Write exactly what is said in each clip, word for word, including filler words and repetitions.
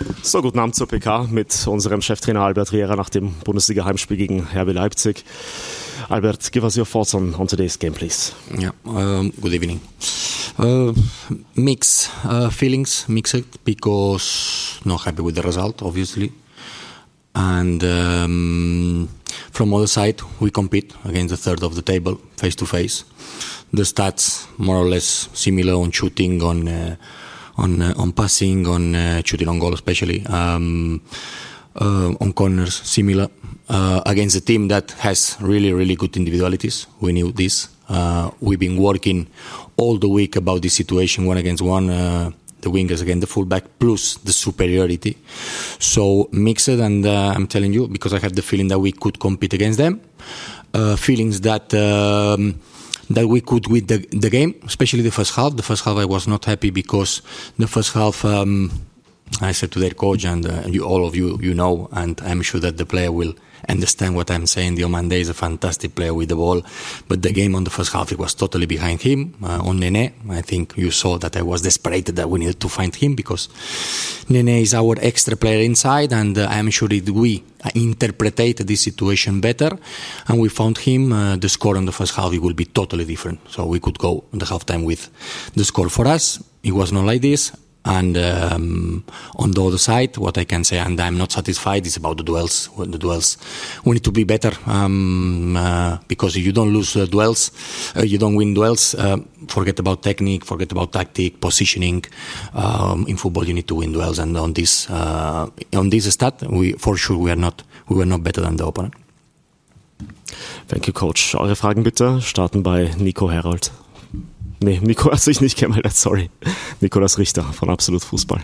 So, guten Abend zur P K mit unserem Cheftrainer Albert Riera nach dem Bundesliga-Heimspiel gegen R B Leipzig. Albert, give us your thoughts on, on today's game, please. Yeah, um, good evening. Uh, mixed uh, feelings, mixed, because not happy with the result, obviously. And um, from other side, we compete against the third of the table, face to face. The stats more or less similar on shooting, on uh, on uh, on passing, on uh, shooting on goal, especially um, uh, on corners, similar uh, against a team that has really really good individualities. We knew this. Uh, we've been working all the week about this situation, one against one. Uh, the wingers against the fullback, plus the superiority. So mixed, and uh, I'm telling you, because I have the feeling that we could compete against them. Uh, feelings that um, that we could win the, the game, especially the first half. The first half I was not happy because the first half, um, I said to their coach, and uh, you, all of you, you know, and I'm sure that the player will understand what I'm saying. Diomande is a fantastic player with the ball, but the game on the first half, it was totally behind him. Uh, on Nene, I think you saw that I was desperate that we needed to find him, because Nene is our extra player inside, and uh, I'm sure that we interpreted this situation better, and we found him. Uh, the score on the first half, it will be totally different. So we could go in the halftime with the score. For us, it was not like this. And um, on the other side, what I can say, and I'm not satisfied, is about the duels. The duels, we need to be better, um, uh, because if you don't lose uh, duels, uh, you don't win duels. Uh, forget about technique, forget about tactic, positioning. Um, in football, you need to win duels, and on this, uh, on this stat, we for sure we are not, we were not better than the opponent. Thank you, Coach. Eure Fragen bitte starten bei Nico Herold. Nee, Nico, also ich nicht gemeldet, sorry. Nikolas Richter von Absolut Fußball.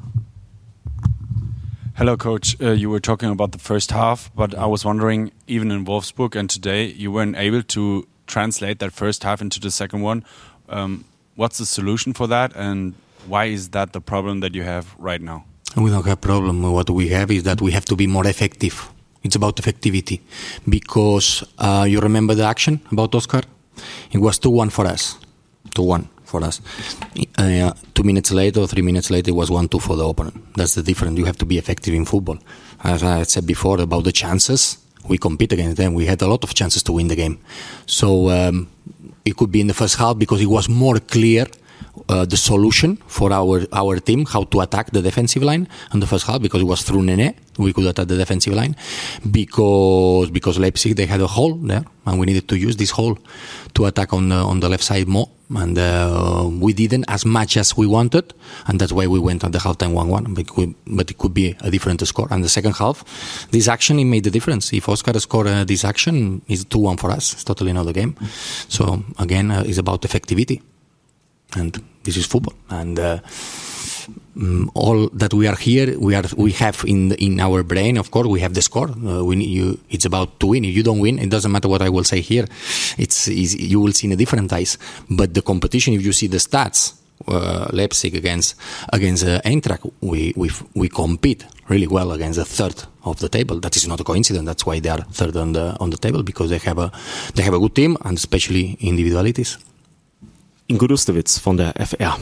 Hello, Coach. Uh, you were talking about the first half, but I was wondering, even in Wolfsburg and today, you weren't able to translate that first half into the second one. Um, what's the solution for that, and why is that the problem that you have right now? We don't have a problem. What we have is that we have to be more effective. It's about effectivity. Because uh, you remember the action about Oscar? It was two one for us. two one for us. Uh, two minutes later or three minutes later, it was one two for the opponent. That's the difference. You have to be effective in football. As I said before about the chances, we compete against them. We had a lot of chances to win the game. So um, it could be in the first half, because it was more clear uh, the solution for our, our team, how to attack the defensive line in the first half, because it was through Nene. We could attack the defensive line, because because Leipzig, they had a hole there, and we needed to use this hole to attack on the, on the left side more. And uh, we didn't as much as we wanted, and that's why we went on the halftime one one. But, but it could be a different score. And the second half, this action, it made the difference. If Oscar scored uh, this action, it's two one for us. It's totally another game. So again, uh, it's about effectivity, and this is football. And uh, um, all that we are here, we are we have in in our brain. Of course, we have the score. Uh, we need you. It's about to win. If you don't win, it doesn't matter what I will say here. It's, it's you will see in a different eyes. But the competition, if you see the stats, uh, Leipzig against against uh, Eintracht, we we we compete really well against the third of the table. That is not a coincidence. That's why they are third on the on the table, because they have a they have a good team, and especially individualities. Ingo Dustewitz von der F R.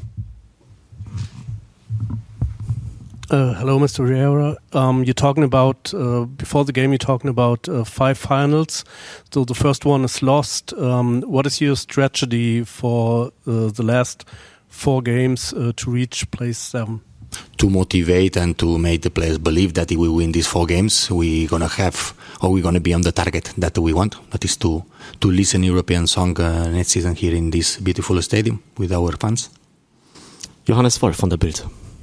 Uh, hello, Mister Riera. Um, you're talking about, uh, before the game, you're talking about uh, five finals. So the first one is lost. Um, what is your strategy for uh, the last four games uh, to reach place seven? To motivate and to make the players believe that if we win these four games, we're going to have, or we're going to be on the target that we want. That is to, to listen European song uh, next season here in this beautiful stadium with our fans. Johannes Wolf von der Bild.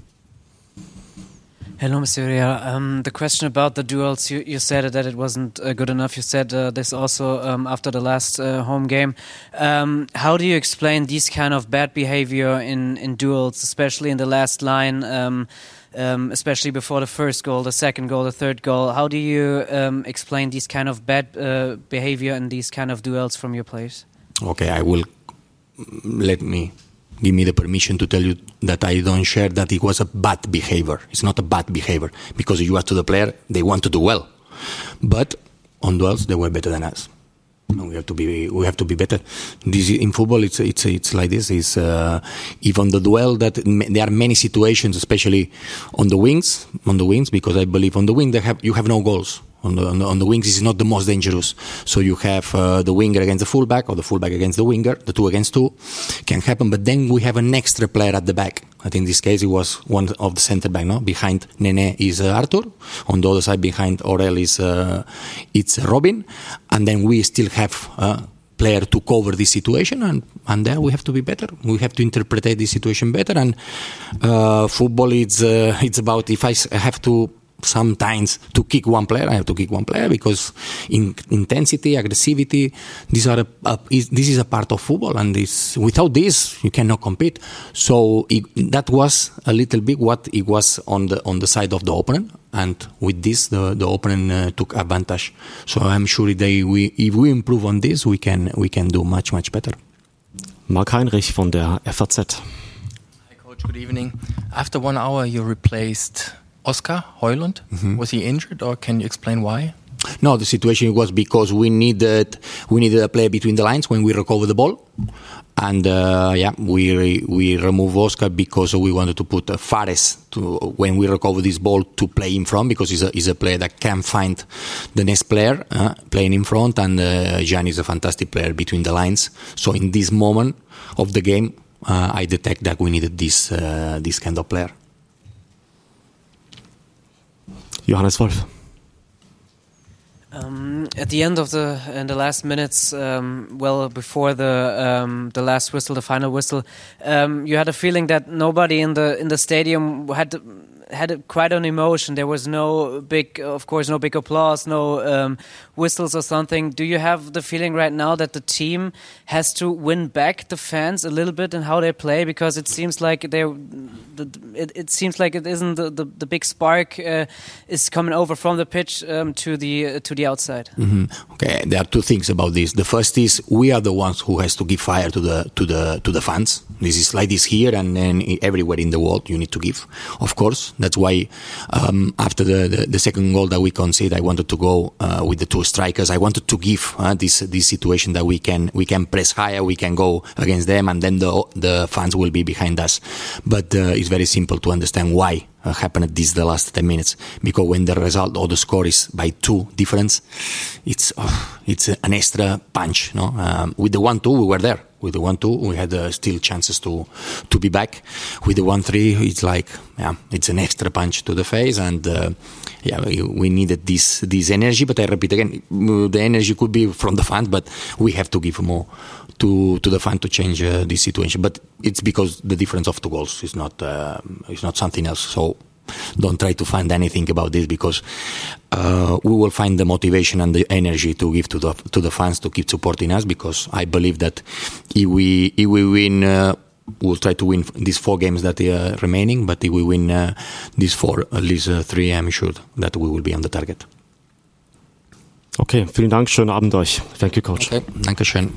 Hello, Mister Riera. Um, the question about the duels, you, you said that it wasn't uh, good enough. You said uh, this also um, after the last uh, home game. Um, how do you explain these kind of bad behavior in, in duels, especially in the last line, um, um, especially before the first goal, the second goal, the third goal? How do you um, explain these kind of bad uh, behavior in these kind of duels from your players? Okay, I will let me... Give me the permission to tell you that I don't share that it was a bad behavior. It's not a bad behavior, because if you ask to the player, they want to do well. But on duels, they were better than us. We have to be we have to be better. This in football, it's it's it's like this. Is uh, even the duel that there are many situations, especially on the wings, on the wings, because I believe on the wing they have you have no goals. On the, on the, on the wings, this is not the most dangerous. So you have uh, the winger against the fullback, or the fullback against the winger. The two against two can happen. But then we have an extra player at the back. I think in this case it was one of the centre back. No, behind Nene is uh, Arthur. On the other side, behind Aurel is uh, it's Robin. And then we still have a player to cover this situation, and and there we have to be better. We have to interpret this situation better. And uh, football, it's uh, it's about if I have to. Sometimes to kick one player, I have to kick one player because in intensity, aggressivity, these are a, a, is, this is a part of football, and this, without this you cannot compete. So it, that was a little bit what it was on the on the side of the opponent, and with this the the opponent uh, took advantage. So I'm sure they we if we improve on this, we can we can do much much better. Marc Heinrich von der F A Z. Hi coach, good evening. After one hour you replaced Oscar Højlund, mm-hmm. Was he injured, or can you explain why? No, the situation was because we needed we needed a player between the lines when we recover the ball, and uh, yeah, we we remove Oscar because we wanted to put uh, Fares to when we recover this ball to play in front, because he's a he's a player that can find the next player uh, playing in front, and uh, Jan is a fantastic player between the lines. So in this moment of the game, uh, I detect that we needed this uh, this kind of player. Johannes Wolf. Um, at the end of the in the last minutes, um, well before the um, the last whistle, the final whistle, um, you had a feeling that nobody in the in the stadium had had a, quite an emotion. There was no big, of course, no big applause, no um, whistles or something. Do you have the feeling right now that the team has to win back the fans a little bit in how they play? Because it seems like they, the, it, it seems like it isn't the the, the big spark uh, is coming over from the pitch um, to the uh, to the outside. Mm-hmm. Okay, there are two things about this. The first is we are the ones who has to give fire to the to the to the fans. This is like this here and then everywhere in the world. You need to give, of course. That's why um, after the, the, the second goal that we conceded, I wanted to go uh, with the two strikers. I wanted to give uh, this this situation that we can we can press higher, we can go against them, and then the the fans will be behind us. But uh, it's very simple to understand why uh, happened this the last ten minutes. Because when the result or the score is by two difference, it's oh, it's an extra punch. No, um, with the one two we were there. With the one two, we had uh, still chances to to be back. With the one three, it's like, yeah, it's an extra punch to the face, and uh, yeah, we, we needed this this energy. But I repeat again, the energy could be from the fans, but we have to give more to to the fans to change uh, this situation. But it's because the difference of two goals is not uh, is not something else. So don't try to find anything about this, because uh, we will find the motivation and the energy to give to the to the fans to keep supporting us. Because I believe that if we if we win, uh, we'll try to win these four games that are remaining. But if we win uh, these four, at least uh, three, I'm sure that we will be on the target. Okay, vielen Dank, schönen Abend euch. Thank you, Coach. Okay, Dankeschön.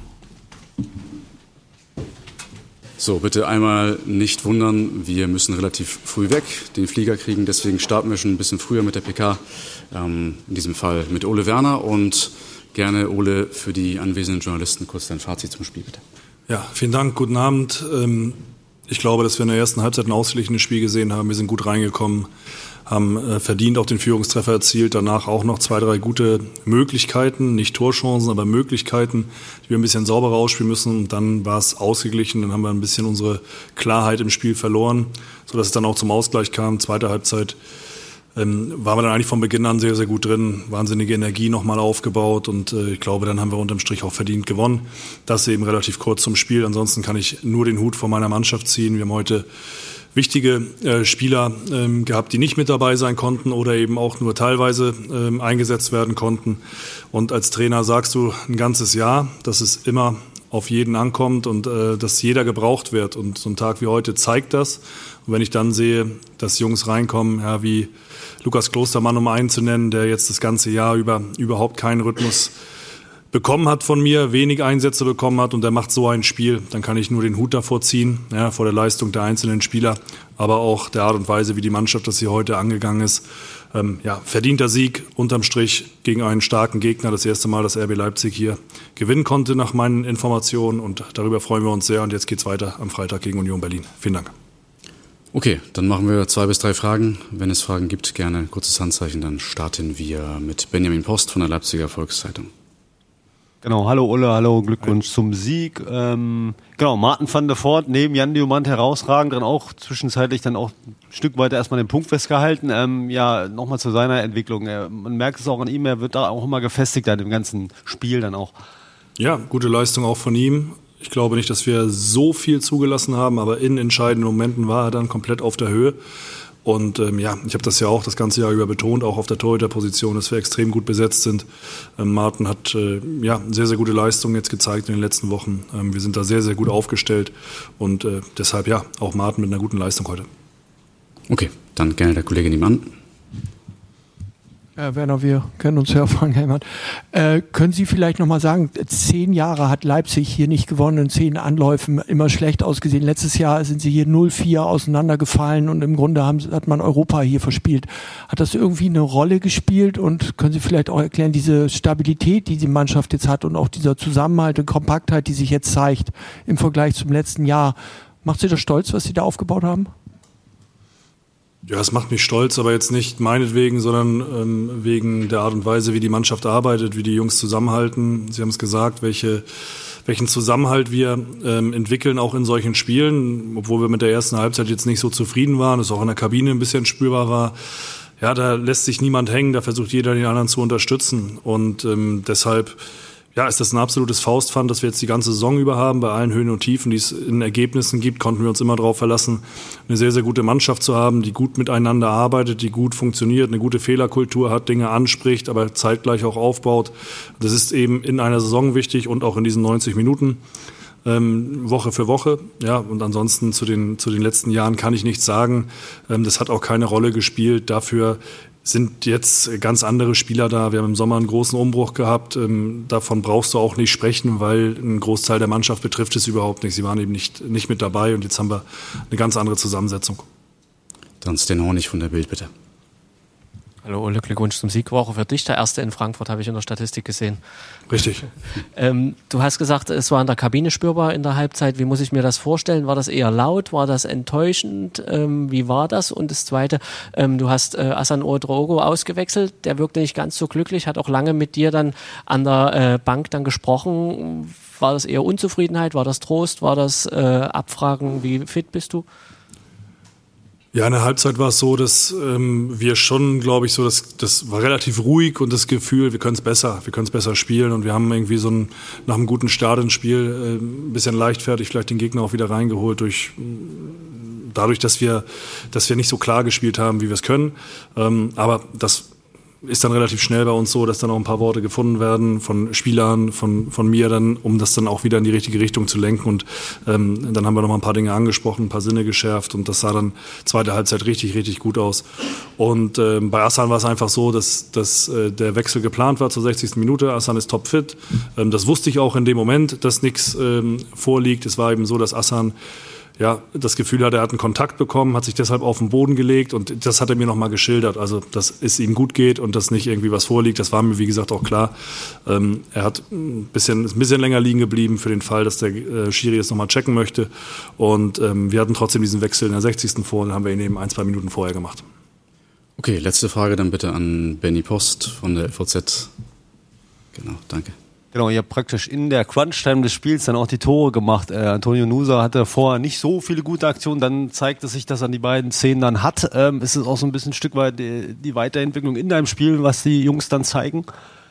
So, bitte einmal nicht wundern, wir müssen relativ früh weg, den Flieger kriegen, deswegen starten wir schon ein bisschen früher mit der P K, ähm, in diesem Fall mit Ole Werner, und gerne, Ole, für die anwesenden Journalisten kurz dein Fazit zum Spiel, bitte. Ja, vielen Dank, guten Abend. Ich glaube, dass wir in der ersten Halbzeit ein ausgeglichenes Spiel gesehen haben, wir sind gut reingekommen, haben verdient auch den Führungstreffer erzielt, danach auch noch zwei, drei gute Möglichkeiten, nicht Torchancen, aber Möglichkeiten, die wir ein bisschen sauberer ausspielen müssen, und dann war es ausgeglichen, dann haben wir ein bisschen unsere Klarheit im Spiel verloren, sodass es dann auch zum Ausgleich kam. Zweite Halbzeit ähm, waren wir dann eigentlich von Beginn an sehr, sehr gut drin, wahnsinnige Energie nochmal aufgebaut, und äh, ich glaube, dann haben wir unterm Strich auch verdient gewonnen. Das eben relativ kurz zum Spiel, ansonsten kann ich nur den Hut vor meiner Mannschaft ziehen. Wir haben heute wichtige äh, Spieler ähm, gehabt, die nicht mit dabei sein konnten oder eben auch nur teilweise ähm, eingesetzt werden konnten. Und als Trainer sagst du ein ganzes Jahr, dass es immer auf jeden ankommt und äh, dass jeder gebraucht wird. Und so ein Tag wie heute zeigt das. Und wenn ich dann sehe, dass Jungs reinkommen, ja, wie Lukas Klostermann, um einen zu nennen, der jetzt das ganze Jahr über überhaupt keinen Rhythmus bekommen hat von mir, wenig Einsätze bekommen hat und der macht so ein Spiel, dann kann ich nur den Hut davor ziehen, ja, vor der Leistung der einzelnen Spieler, aber auch der Art und Weise, wie die Mannschaft das hier heute angegangen ist. Ähm, ja, verdienter Sieg unterm Strich gegen einen starken Gegner. Das erste Mal, dass R B Leipzig hier gewinnen konnte nach meinen Informationen und darüber freuen wir uns sehr und jetzt geht's weiter am Freitag gegen Union Berlin. Vielen Dank. Okay, dann machen wir zwei bis drei Fragen. Wenn es Fragen gibt, gerne ein kurzes Handzeichen, dann starten wir mit Benjamin Post von der Leipziger Volkszeitung. Genau, hallo Ulle, hallo, Glückwunsch zum Sieg. Ähm, genau, Martin van der Voort neben Jan Diomant herausragend, dann auch zwischenzeitlich dann auch ein Stück weiter erstmal den Punkt festgehalten. Ähm, ja, nochmal zu seiner Entwicklung. Er, man merkt es auch an ihm, er wird da auch immer gefestigter in dem ganzen Spiel dann auch. Ja, gute Leistung auch von ihm. Ich glaube nicht, dass wir so viel zugelassen haben, aber in entscheidenden Momenten war er dann komplett auf der Höhe. Und ähm, ja, ich habe das ja auch das ganze Jahr über betont, auch auf der Torhüterposition, dass wir extrem gut besetzt sind. Ähm, Martin hat äh, ja sehr, sehr gute Leistungen jetzt gezeigt in den letzten Wochen. Ähm, wir sind da sehr, sehr gut aufgestellt und äh, deshalb ja, auch Martin mit einer guten Leistung heute. Okay, dann gerne der Kollege nebenan. Herr Werner, wir kennen uns ja, Frank Helmert. Äh, können Sie vielleicht nochmal sagen, zehn Jahre hat Leipzig hier nicht gewonnen, in zehn Anläufen immer schlecht ausgesehen. Letztes Jahr sind Sie hier null vier auseinandergefallen und im Grunde haben, hat man Europa hier verspielt. Hat das irgendwie eine Rolle gespielt und können Sie vielleicht auch erklären, diese Stabilität, die die Mannschaft jetzt hat und auch dieser Zusammenhalt und Kompaktheit, die sich jetzt zeigt im Vergleich zum letzten Jahr. Macht Sie das stolz, was Sie da aufgebaut haben? Ja, es macht mich stolz, aber jetzt nicht meinetwegen, sondern ähm, wegen der Art und Weise, wie die Mannschaft arbeitet, wie die Jungs zusammenhalten. Sie haben es gesagt, welche, welchen Zusammenhalt wir ähm, entwickeln, auch in solchen Spielen, obwohl wir mit der ersten Halbzeit jetzt nicht so zufrieden waren, es auch in der Kabine ein bisschen spürbar war. Ja, da lässt sich niemand hängen, da versucht jeder den anderen zu unterstützen und ähm, deshalb ja, ist das ein absolutes Faustpfand, das wir jetzt die ganze Saison über haben. Bei allen Höhen und Tiefen, die es in Ergebnissen gibt, konnten wir uns immer darauf verlassen, eine sehr, sehr gute Mannschaft zu haben, die gut miteinander arbeitet, die gut funktioniert, eine gute Fehlerkultur hat, Dinge anspricht, aber zeitgleich auch aufbaut. Das ist eben in einer Saison wichtig und auch in diesen neunzig Minuten. Ähm, Woche für Woche, ja, und ansonsten zu den, zu den letzten Jahren kann ich nichts sagen. Ähm, das hat auch keine Rolle gespielt. Dafür sind jetzt ganz andere Spieler da. Wir haben im Sommer einen großen Umbruch gehabt. Ähm, davon brauchst du auch nicht sprechen, weil ein Großteil der Mannschaft betrifft es überhaupt nicht. Sie waren eben nicht, nicht mit dabei und jetzt haben wir eine ganz andere Zusammensetzung. Dann Sten Hornig von der Bild, bitte. Hallo Ulle, Glückwunsch zum Sieg. Woche für dich, der erste in Frankfurt, habe ich in der Statistik gesehen. Richtig. ähm, du hast gesagt, es war in der Kabine spürbar in der Halbzeit. Wie muss ich mir das vorstellen? War das eher laut? War das enttäuschend? Ähm, wie war das? Und das Zweite, ähm, du hast äh, Hassan Ouedraogo ausgewechselt. Der wirkte nicht ganz so glücklich, hat auch lange mit dir dann an der äh, Bank dann gesprochen. War das eher Unzufriedenheit? War das Trost? War das äh, Abfragen? Wie fit bist du? Ja, in der Halbzeit war es so, dass ähm, wir schon, glaube ich, so, das, das war relativ ruhig und das Gefühl, wir können es besser, wir können es besser spielen und wir haben irgendwie so ein, nach einem guten Start ins Spiel äh, ein bisschen leichtfertig vielleicht den Gegner auch wieder reingeholt durch dadurch, dass wir, dass wir nicht so klar gespielt haben, wie wir es können. Ähm, aber das ist dann relativ schnell bei uns so, dass dann auch ein paar Worte gefunden werden von Spielern, von, von mir dann, um das dann auch wieder in die richtige Richtung zu lenken und ähm, dann haben wir noch mal ein paar Dinge angesprochen, ein paar Sinne geschärft und das sah dann zweite Halbzeit richtig, richtig gut aus. Und ähm, bei Hassan war es einfach so, dass, dass äh, der Wechsel geplant war zur sechzigsten Minute. Hassan ist topfit. Ähm, das wusste ich auch in dem Moment, dass nichts ähm, vorliegt. Es war eben so, dass Hassan ja, das Gefühl hat, er hat einen Kontakt bekommen, hat sich deshalb auf den Boden gelegt und das hat er mir nochmal geschildert. Also, dass es ihm gut geht und dass nicht irgendwie was vorliegt, das war mir, wie gesagt, auch klar. Ähm, er hat ein bisschen, ist ein bisschen länger liegen geblieben für den Fall, dass der äh, Schiri es nochmal checken möchte. Und ähm, wir hatten trotzdem diesen Wechsel in der sechzigsten vor und haben wir ihn eben ein, zwei Minuten vorher gemacht. Okay, letzte Frage dann bitte an Benny Post von der L V Z. Genau, danke. Genau, ihr habt praktisch in der Crunch-Time des Spiels dann auch die Tore gemacht. Äh, Antonio Nusa hatte vorher nicht so viele gute Aktionen, dann zeigt es sich, dass er die beiden Szenen dann hat. Ähm, ist es auch so ein bisschen ein Stück weit die, die Weiterentwicklung in deinem Spiel, was die Jungs dann zeigen?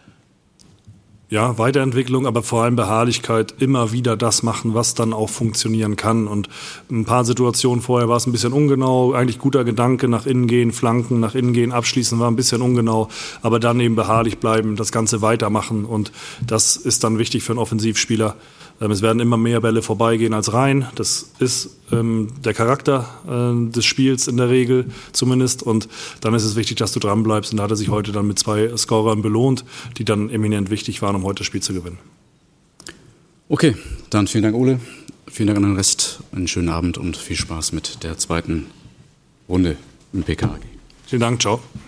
Ja, Weiterentwicklung, aber vor allem Beharrlichkeit, immer wieder das machen, was dann auch funktionieren kann. Und ein paar Situationen vorher war es ein bisschen ungenau, eigentlich guter Gedanke, nach innen gehen, flanken, nach innen gehen, abschließen, war ein bisschen ungenau, aber dann eben beharrlich bleiben, das Ganze weitermachen und das ist dann wichtig für einen Offensivspieler. Ähm, es werden immer mehr Bälle vorbeigehen als rein. Das ist ähm, der Charakter äh, des Spiels in der Regel zumindest. Und dann ist es wichtig, dass du dran bleibst. Und da hat er sich heute dann mit zwei Scorern belohnt, die dann eminent wichtig waren, um heute das Spiel zu gewinnen. Okay, dann vielen Dank, Ole. Vielen Dank an den Rest. Einen schönen Abend und viel Spaß mit der zweiten Runde im P K A G. Vielen Dank, ciao.